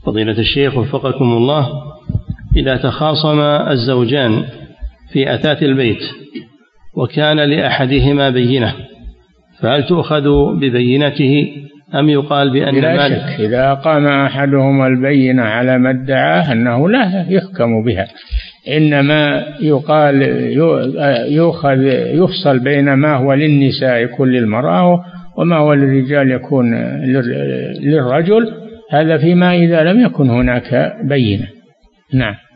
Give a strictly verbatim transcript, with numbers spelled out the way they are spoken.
فضيلة الشيخ وفقكم الله، إذا تخاصم الزوجان في أثاث البيت وكان لأحدهما بينة، فهل تؤخذ ببينته أم يقال بأن لا شك إذا قام أحدهما البينة على ما ادعاه أنه لا يحكم بها، إنما يقال يؤخذ يفصل بين ما هو للنساء يكون للمرأة وما هو للرجال يكون للرجل، هذا فيما إذا لم يكن هناك بينة. نعم.